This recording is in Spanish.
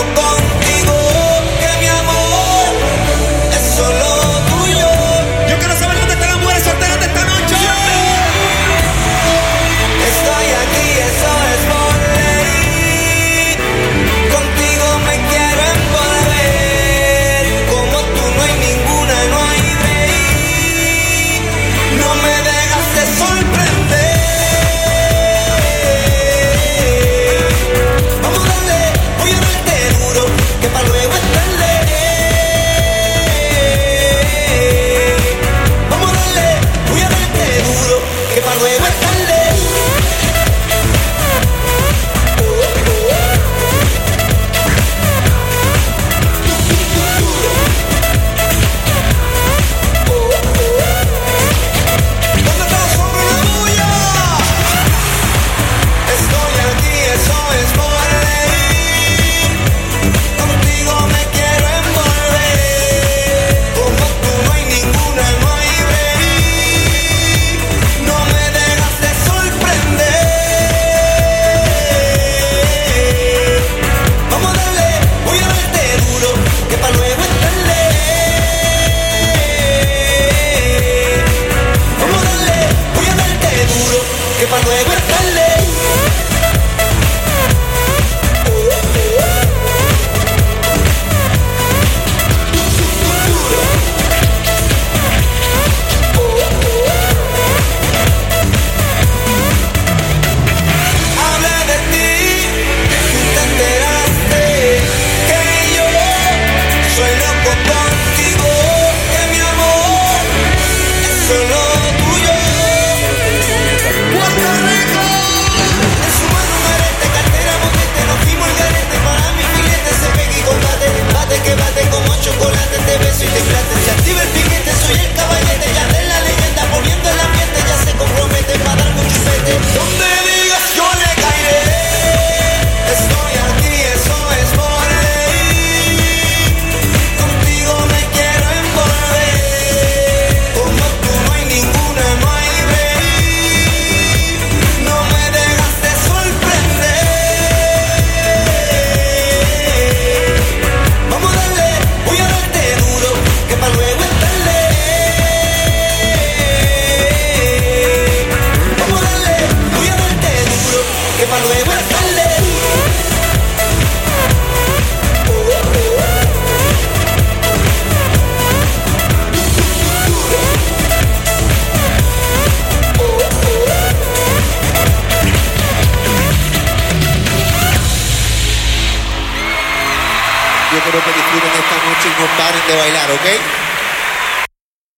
contigo, que mi amor es solo tuyo. Yo quiero saber dónde están las mujeres solteras de esta noche. Estoy aquí, eso es por ley. Contigo me quiero envolver. Como tú no hay ninguna, no hay break. No me dejas de sorprender. Vamos a darle, voy a darte duro, que pa' luego es tarde. Vamos a darle, voy a darte duro, que pa' luego es tarde. ¿Dónde está los hombres de la bulla? Estoy aquí, eso es por ley. Contigo me quiero envolver. Como tú no hay ninguna, no hay break. No me dejas de sorprender. Vamos a darle, voy a darte duro, que pa' luego es tarde. Vamos a darle, voy a darte duro, que pa' luego es tarde. Hablé de ti, tú te enteraste que yo soy loco contigo, que mi amor es solo tuyo. Puerto Rico, en su mano marete, cartera boquete, nos fuimos al garete, para mi filete se pega y combate, bate que bate como chocolate, te beso y te plate, se activa el piquete, soy el caballete, ya de la leyenda, poniendo el ambiente, ya se compromete para dar un chupete, donde digas yo le caeré, estoy aquí, eso es por ley, contigo me quiero envolver, como tú no hay ninguna, no hay break, no me dejas de sorprender, vamos a darle, voy a darte duro, que pa' luego es tarde, vamos a darle, voy a darte duro, que pa' luego es tarde. Yo quiero que disfruten esta noche y no paren de bailar, ¿ok?